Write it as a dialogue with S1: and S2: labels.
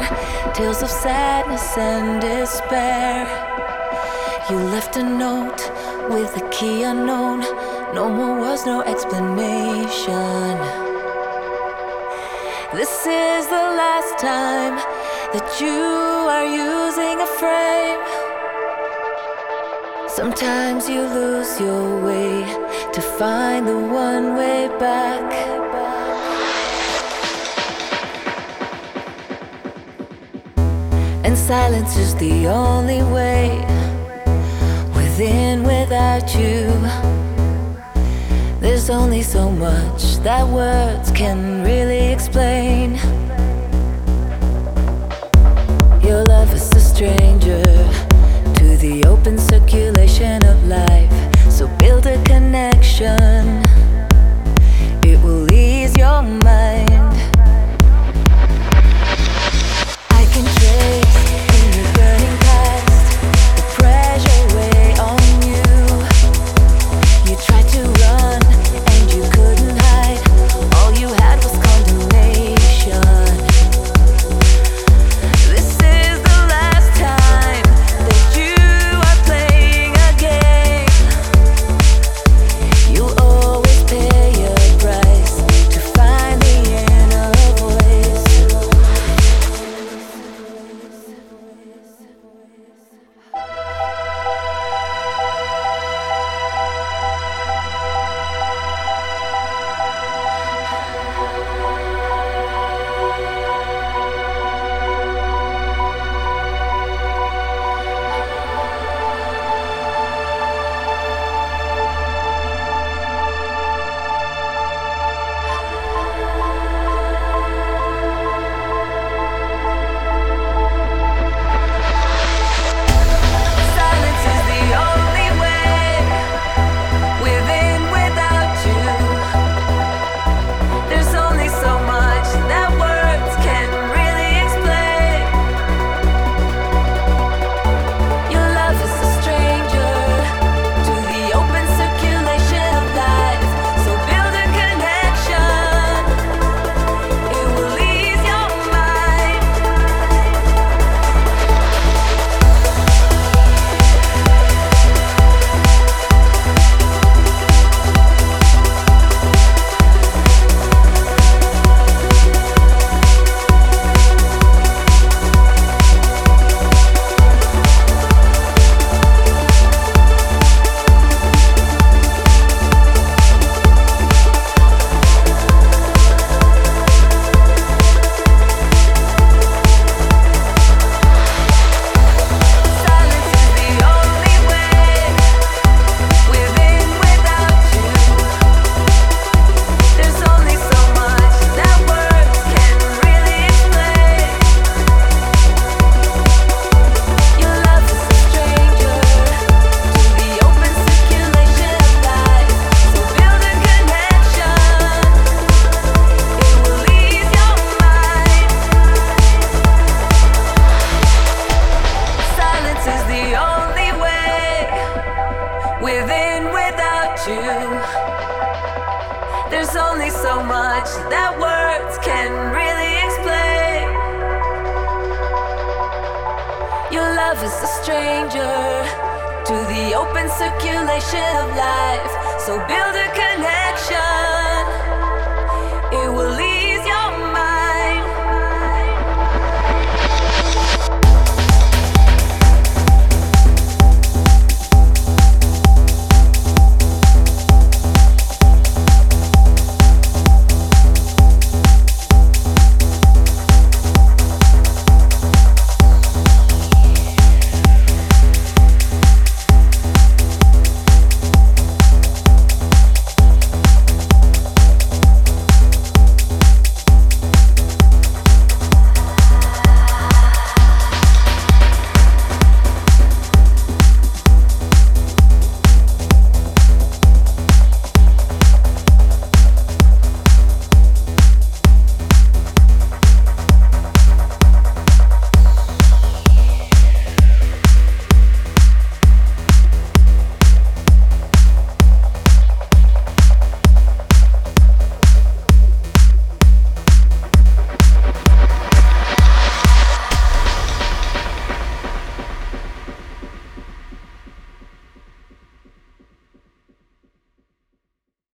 S1: tales of sadness and despair. You left a note with a key unknown. No more words, no explanation. This is the last time that you are using a frame. Sometimes you lose your way to find the one way back. And silence is the only way within without you. There's only so much that words can really explain. Your love is a stranger to the open circulation of life. So build a connection, it will ease your mind. I can trace in the burning past the pressure weigh on you. You tried to run and you couldn't hide. All you had was condemnation. This is the last time that you are playing a game. You'll always pay a price to find the inner voice. Silence is the only way within without you. There's only so much that words can really explain. Your love is a stranger to the open circulation of life. So build a connection, it will ease your mind. Silence is the only way within without you. There's only so much that words can really explain. Your love is a stranger to the open circulation of life. So build a connection, it will ease your mind. Silence is the only way within without you. There's only so much that words can really explain. Your love is a stranger to the open circulation of life. So build a connection,